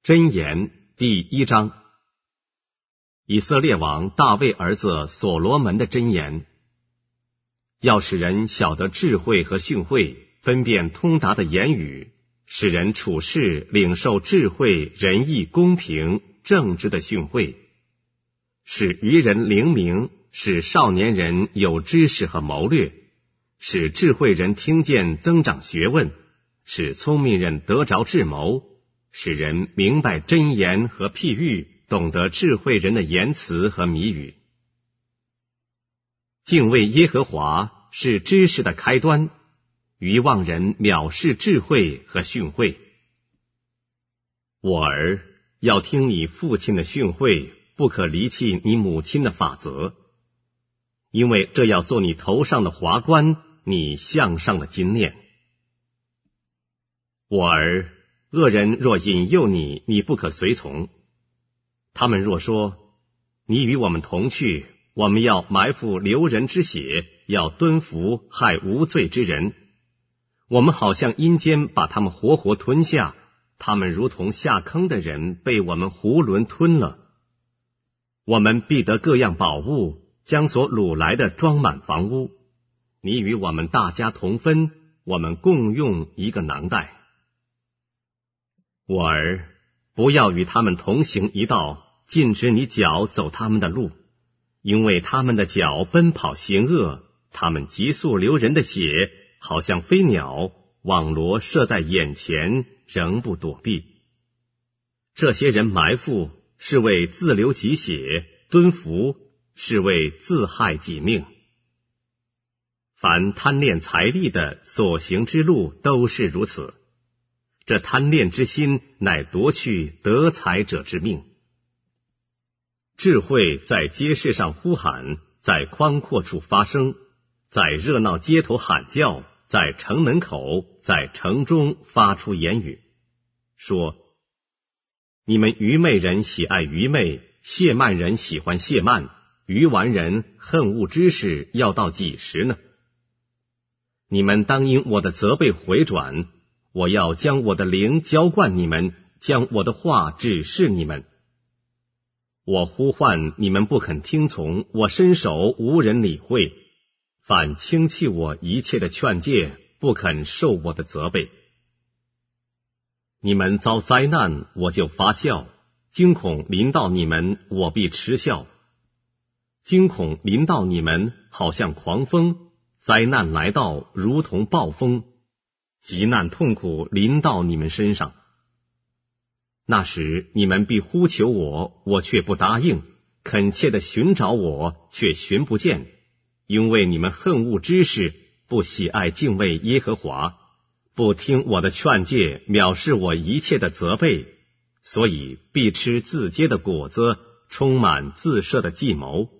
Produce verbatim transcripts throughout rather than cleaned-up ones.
箴言第一章，以色列王大卫儿子所罗门的箴言：要使人晓得智慧和训诲，分辨通达的言语，使人处事领受智慧、仁义、公平、正直的训诲，使愚人灵明，使少年人有知识和谋略，使智慧人听见增长学问，使聪明人得着智谋，使人明白箴言和譬喻，懂得智慧人的言辞和谜语。敬畏耶和华是知识的开端，愚妄人藐视智慧和训诲。我儿，要听你父亲的训诲，不可离弃你母亲的法则，因为这要做你头上的华冠，你项上的金链。我儿，恶人若引诱你，你不可随从。他们若说，你与我们同去，我们要埋伏流人之血，要蹲伏害无罪之人，我们好像阴间把他们活活吞下，他们如同下坑的人被我们囫囵吞了。我们必得各样宝物，将所掳来的装满房屋，你与我们大家同分，我们共用一个囊袋。我儿，不要与他们同行一道，禁止你脚走他们的路，因为他们的脚奔跑行恶，他们急速流人的血，好像飞鸟，网罗射在眼前，仍不躲避。这些人埋伏，是为自流己血；蹲伏，是为自害己命。凡贪恋财力的所行之路都是如此，这贪恋之心乃夺去得财者之命。智慧在街市上呼喊，在宽阔处发声，在热闹街头喊叫，在城门口，在城中发出言语，说：你们愚昧人喜爱愚昧，亵慢人喜欢亵慢，愚顽人恨恶知识，要到几时呢？你们当因我的责备回转，我要将我的灵浇灌你们，将我的话指示你们。我呼唤你们不肯听从，我伸手无人理会，反轻弃我一切的劝诫，不肯受我的责备。你们遭灾难，我就发笑；惊恐临到你们，我必嗤笑。惊恐临到你们，好像狂风；灾难来到，如同暴风；急难痛苦临到你们身上。那时你们必呼求我，我却不答应；恳切地寻找我，却寻不见，因为你们恨恶知识，不喜爱敬畏耶和华，不听我的劝诫，藐视我一切的责备，所以必吃自结的果子，充满自设的计谋。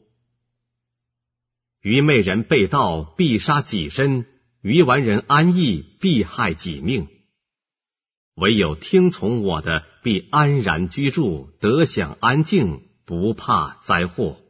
愚昧人背道，必杀己身；愚顽人安逸，必害己命。唯有听从我的，必安然居住，得享安静，不怕灾祸。